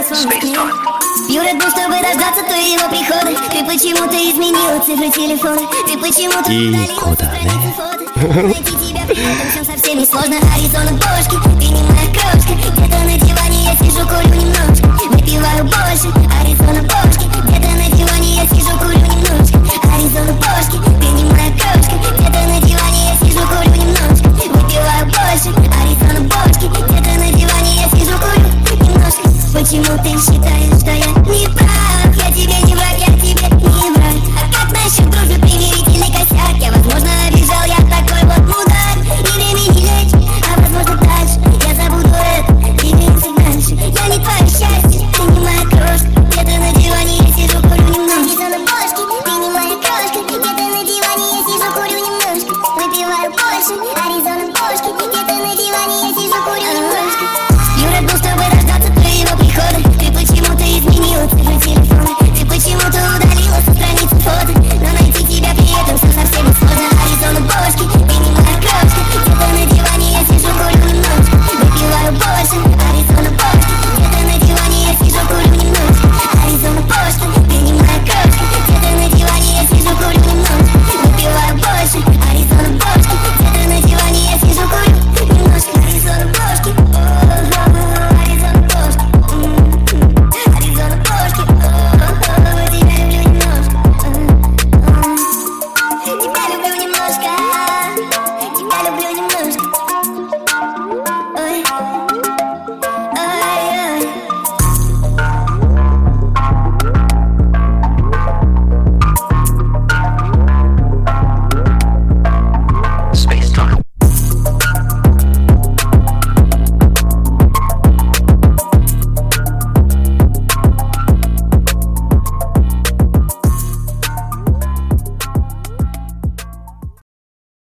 Юра дал, чтобы дождаться твоего прихода. Ты почему-то изменила цифры телефона. Ты почему-то и куда, найти тебя при этом всем совсем не сложно. Аризона бошки, ты не моя крошка. Где-то на диване я сижу, курю немножко. Выпиваю больше, Аризона бошки. Где-то на диване я сижу, курю немножко. Аризона бошки, ты не моя